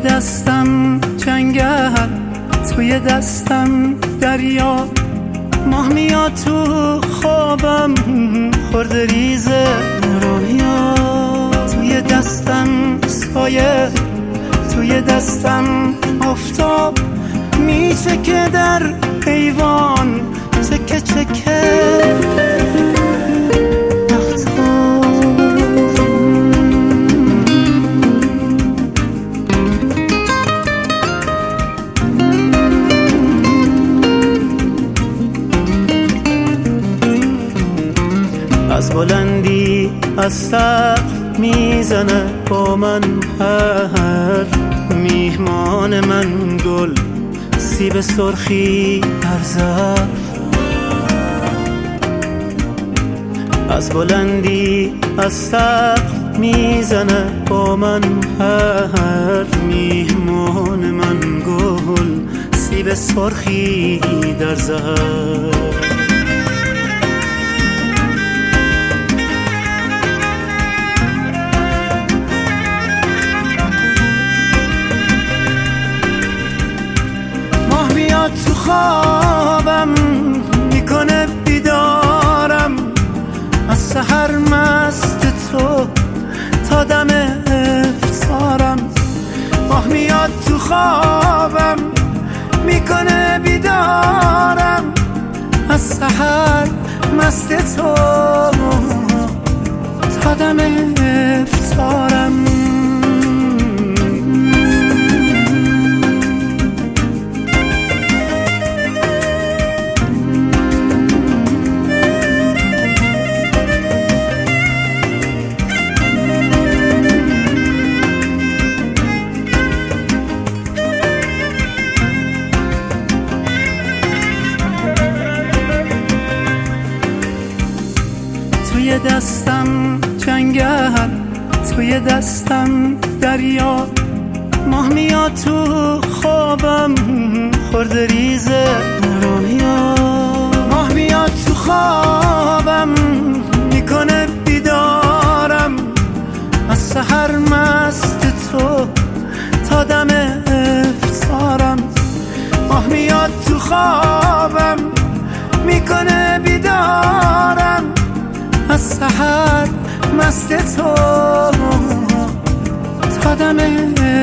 دستم جنگل، توی دستم دریا، ماه میاد تو خوابم خورده ریزه رویا. توی دستم سایه، توی دستم آفتاب میچکه در ایوان، چکه چکه از بلندی از سقف میزنه با من حرف، میهمان من گل سیب سرخی در ظرف. از بلندی از سقف میزنه با من حرف، میهمان من گل سیب سرخی در ظرف. تو خوابم میکنه بیدارم، از سحر مست تو تا دم افطارم. ماه میاد تو خوابم میکنه بیدارم، از سحر مست تو تا دم افطارم. توی دستم جنگل، توی دستم دریا، ماه میاد تو خوابم خورده ریزه رویا. ماه میاد تو خوابم میکنه بیدارم، از سحر مست تو تا دم افطارم. ماه میاد تو خوابم میکنه بیدارم، از سحر مست تو تا دم